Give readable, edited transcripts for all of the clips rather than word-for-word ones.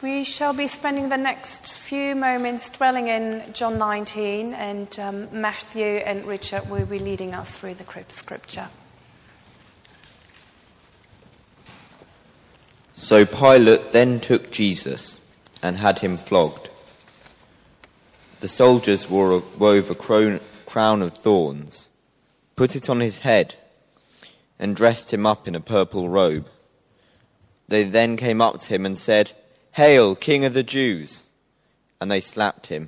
We shall be spending the next few moments dwelling in John 19, and Matthew and Richard will be leading us through the scripture. So Pilate then took Jesus and had him flogged. The soldiers wove a crown of thorns, put it on his head, and dressed him up in a purple robe. They then came up to him and said, "Hail, King of the Jews!" And they slapped him.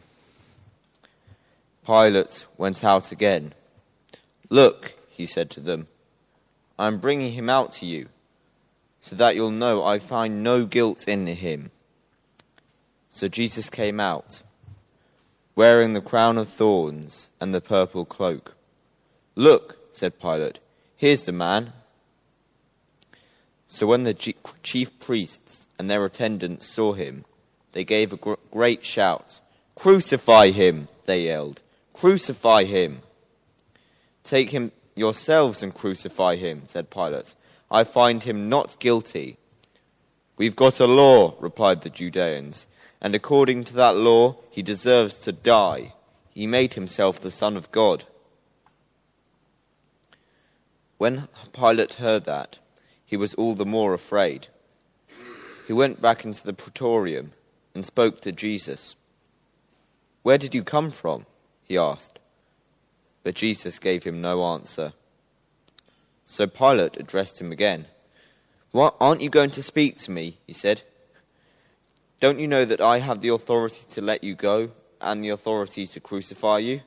Pilate went out again. "Look," he said to them, "I am bringing him out to you, so that you'll know I find no guilt in him." So Jesus came out, wearing the crown of thorns and the purple cloak. "Look," said Pilate, "here's the man." So when the chief priests and their attendants saw him, they gave a great shout. "Crucify him," they yelled. "Crucify him." "Take him yourselves and crucify him," said Pilate. "I find him not guilty." "We've got a law," replied the Judeans, "and according to that law, he deserves to die. He made himself the Son of God." When Pilate heard that, he was all the more afraid. He went back into the praetorium and spoke to Jesus. "Where did you come from?" he asked. But Jesus gave him no answer. So Pilate addressed him again. "What, aren't you going to speak to me?" he said. "Don't you know that I have the authority to let you go and the authority to crucify you?"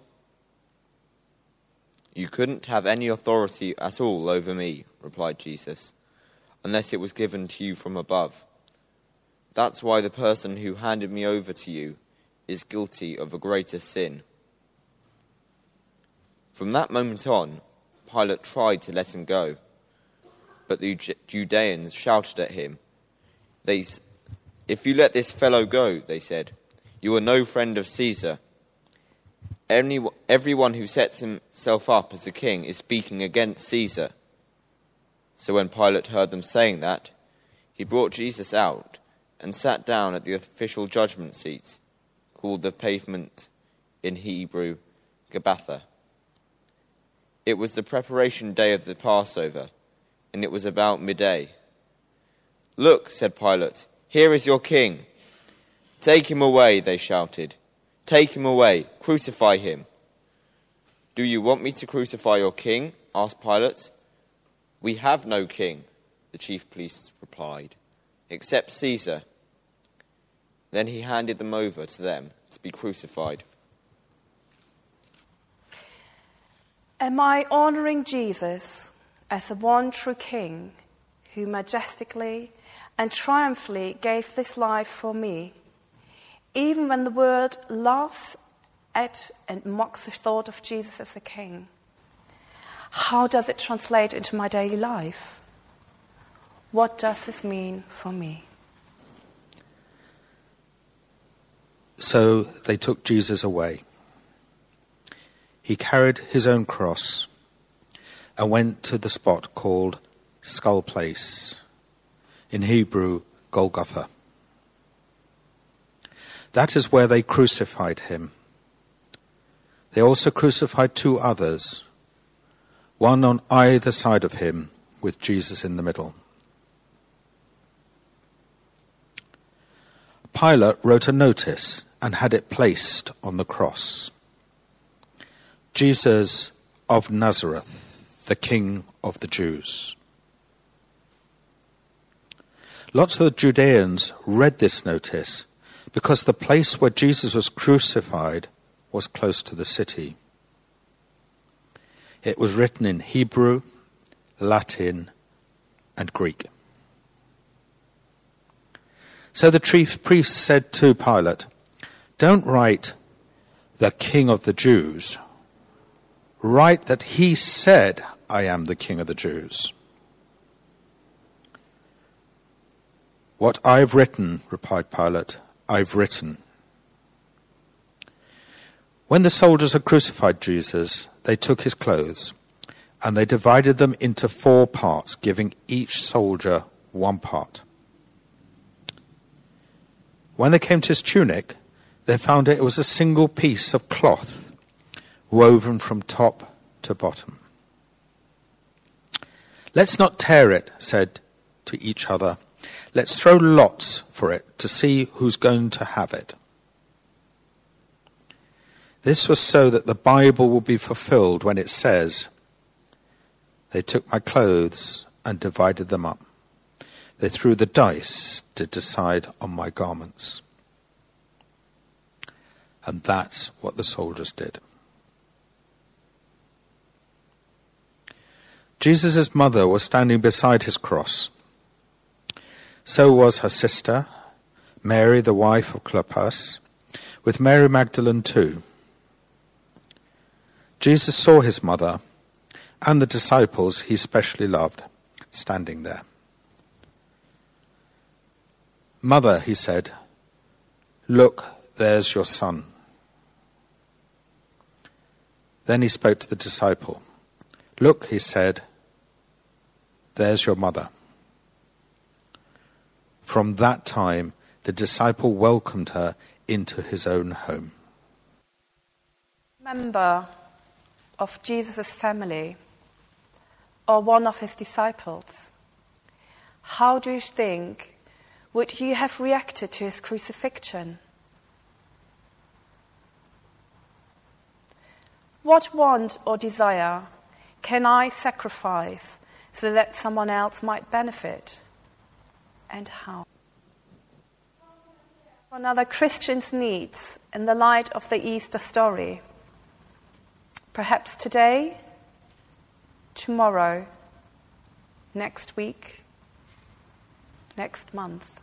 "You couldn't have any authority at all over me," replied Jesus, "unless it was given to you from above. That's why the person who handed me over to you is guilty of a greater sin." From that moment on, Pilate tried to let him go, but the Judeans shouted at him. "If you let this fellow go," they said, "you are no friend of Caesar. Everyone who sets himself up as a king is speaking against Caesar." So when Pilate heard them saying that, he brought Jesus out and sat down at the official judgment seat, called the pavement in Hebrew, Gabbatha. It was the preparation day of the Passover, and it was about midday. "Look," said Pilate, "here is your king." "Take him away," they shouted. "Take him away, crucify him." "Do you want me to crucify your king?" asked Pilate. "We have no king," the chief priests replied, "except Caesar." Then he handed them over to them to be crucified. Am I honouring Jesus as the one true King who majestically and triumphantly gave this life for me, even when the world laughs at and mocks the thought of Jesus as a king? How does it translate into my daily life? What does this mean for me? So they took Jesus away. He carried his own cross and went to the spot called Skull Place, in Hebrew, Golgotha. That is where they crucified him. They also crucified two others, one on either side of him, with Jesus in the middle. Pilate wrote a notice and had it placed on the cross. Jesus of Nazareth, the King of the Jews. Lots of the Judeans read this notice because the place where Jesus was crucified was close to the city. It was written in Hebrew, Latin, and Greek. So the chief priests said to Pilate, "Don't write the King of the Jews. Write that he said, 'I am the King of the Jews.'" "What I've written," replied Pilate, "I've written." When the soldiers had crucified Jesus, they took his clothes, and they divided them into 4 parts, giving each soldier 1 part. When they came to his tunic, they found it was a single piece of cloth woven from top to bottom. "Let's not tear it," said to each other. "Let's throw lots for it to see who's going to have it." This was so that the Bible will be fulfilled when it says, "They took my clothes and divided them up. They threw the dice to decide on my garments." And that's what the soldiers did. Jesus' mother was standing beside his cross. So was her sister, Mary, the wife of Clopas, with Mary Magdalene too. Jesus saw his mother and the disciples he specially loved standing there. "Mother," he said, "look, there's your son." Then he spoke to the disciple. "Look," he said, "there's your mother." From that time, the disciple welcomed her into his own home. Member of Jesus' family or one of his disciples, how do you think would you have reacted to his crucifixion? What want or desire can I sacrifice so that someone else might benefit? And how? Another Christian's needs in the light of the Easter story. Perhaps today, tomorrow, next week, next month.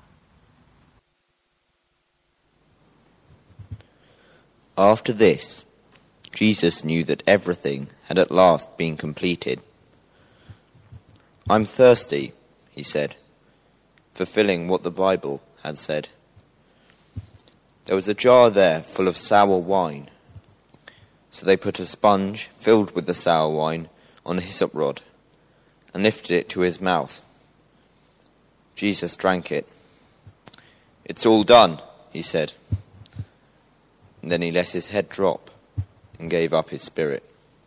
After this, Jesus knew that everything had at last been completed. "I'm thirsty," he said, fulfilling what the Bible had said. There was a jar there full of sour wine. So they put a sponge filled with the sour wine on a hyssop rod and lifted it to his mouth. Jesus drank it. "It's all done," he said. And then he let his head drop and gave up his spirit.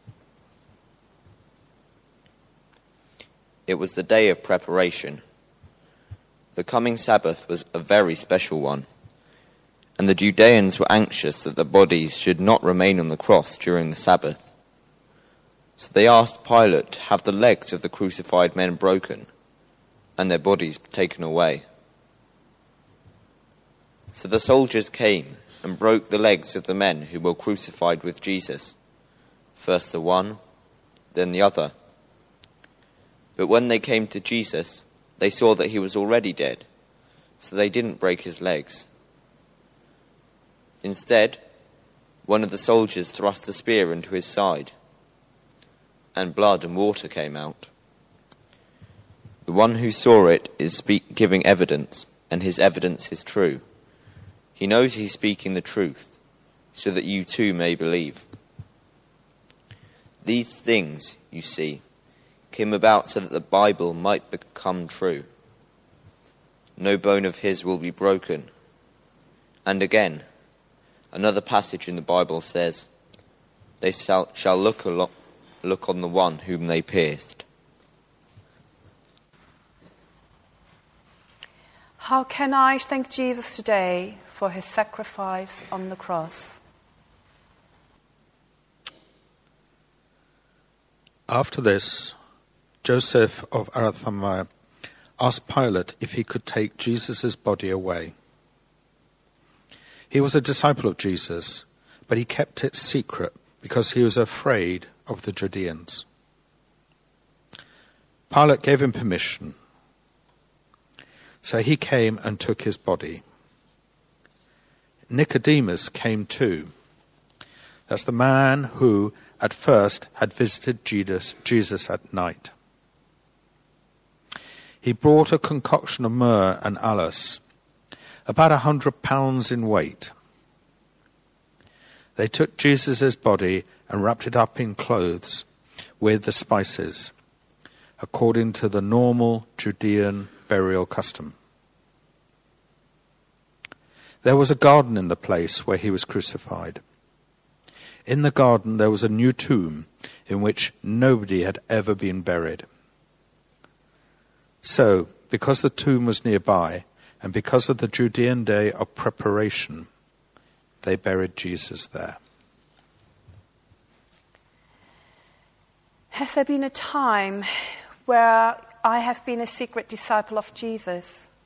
It was the day of preparation. The coming Sabbath was a very special one, and the Judeans were anxious that the bodies should not remain on the cross during the Sabbath. So they asked Pilate to have the legs of the crucified men broken and their bodies taken away. So the soldiers came and broke the legs of the men who were crucified with Jesus, first the one, then the other. But when they came to Jesus, they saw that he was already dead, so they didn't break his legs. Instead, one of the soldiers thrust a spear into his side, and blood and water came out. The one who saw it is giving evidence, and his evidence is true. He knows he's speaking the truth, so that you too may believe. These things, you see, came about so that the Bible might become true. No bone of his will be broken. And again, another passage in the Bible says, they shall look on the one whom they pierced. How can I thank Jesus today for his sacrifice on the cross? After this, Joseph of Arimathea asked Pilate if he could take Jesus' body away. He was a disciple of Jesus, but he kept it secret because he was afraid of the Judeans. Pilate gave him permission, so he came and took his body. Nicodemus came too. That's the man who at first had visited Jesus at night. He brought a concoction of myrrh and aloes, about 100 pounds in weight. They took Jesus' body and wrapped it up in clothes with the spices, according to the normal Judean burial custom. There was a garden in the place where he was crucified. In the garden there was a new tomb in which nobody had ever been buried. So, because the tomb was nearby, and because of the Judean day of preparation, they buried Jesus there. Has there been a time where I have been a secret disciple of Jesus?